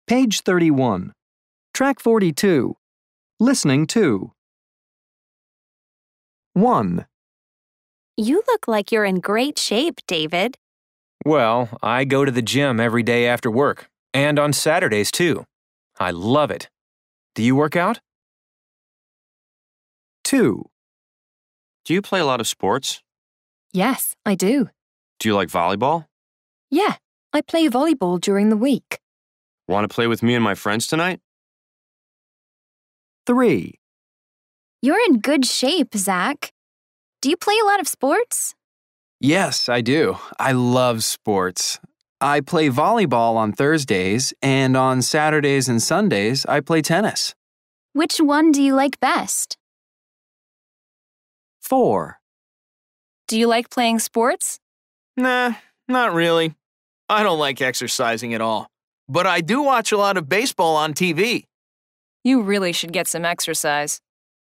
Page 31. Track 42. Listening to. 1, You look like you're in great shape, David. Well, I go to the gym every day after work, and on Saturdays too. I love it. Do you work out? 2, Do you play a lot of sports? Yes, I do. Do you like volleyball? Yeah, I play volleyball during the week. Want to play with me and my friends tonight? 3, You're in good shape, Zach. Do you play a lot of sports? Yes, I do. I love sports. I play volleyball on Thursdays, and on Saturdays and Sundays, I play tennis. Which one do you like best? 4, Do you like playing sports? Nah, not really. I don't like exercising at all. But I do watch a lot of baseball on TV. You really should get some exercise.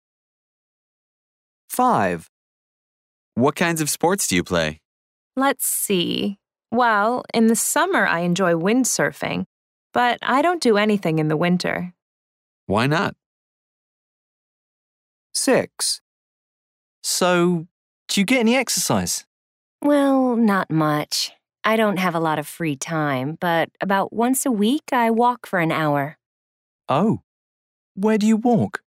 5, What kinds of sports do you play? Let's see. Well, in the summer I enjoy windsurfing, but I don't do anything in the winter. Why not? 6, So, do you get any exercise? Well, not much. I don't have a lot of free time, but about once a week I walk for an hour. Oh, where do you walk?